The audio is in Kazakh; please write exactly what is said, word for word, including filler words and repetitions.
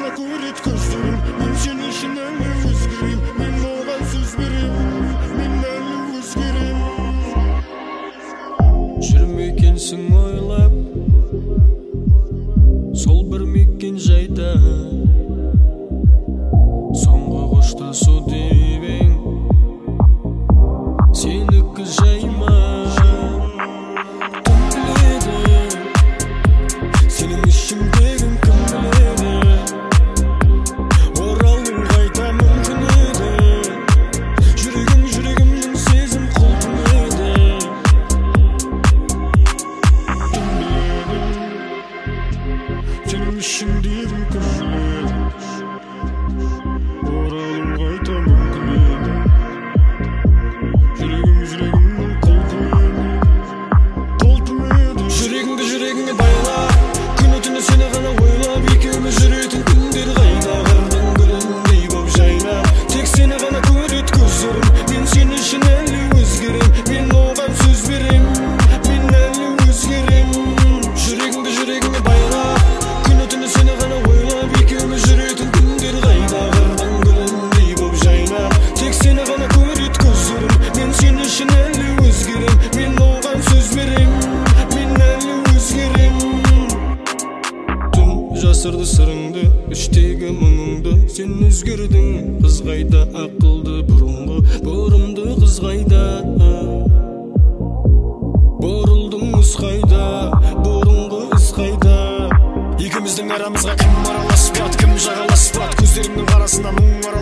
көрет көздерім, мен сен үшін әлі өзгерем, мен оған сөз берем, мен әлі өзгерем. Жүрмекенсің ойлап, сол бір мекен жайда, соңғы қоштасу деп ең, сенікі жай ма? Кім біледі, сенің ішіңдегін кім біледі, оралдың қайта мүмкін еді, жүрегім жүрегімнің сезім құлқын еді. Кім біледі, сенің ішіңдегін кім біледі, оралдың қайта мүмкін еді, жүрегім жүрегімнің құлқын еді, толқын еді. Жүрегіңді жүрегіңе байла, күні түні сені ғана ойлап, екеуміз жүретін күндер қайда, қырдың гүліндей боп жайна, тек сені ғана көрет көздерім, мен сен үшін әлі өзгерем, мен оған сөз берем, мен әлі өзгерем. Жүрегіңді жүрегіңе байла, күні түні сені ғана ойлап, екеуміз жүретін күндер қайда, қырдың гүліндей боп жайна, тек сені ғана көрет көздерім, мен сен үшін әлі өзгерем, мен оған сөз берем, мен әлі өзгерем. Түн жасырды сырыңды, іштегі мұңыңды, сен өзгердің, қыз қайда ақылды бұрынғы, бұрымды қыз қайда, бұрылдың үз қайда, бұрынғы із қайда. Екеуміздің арамызға кім араласпады, кім жағаласпады, көздерімнің арасында мұң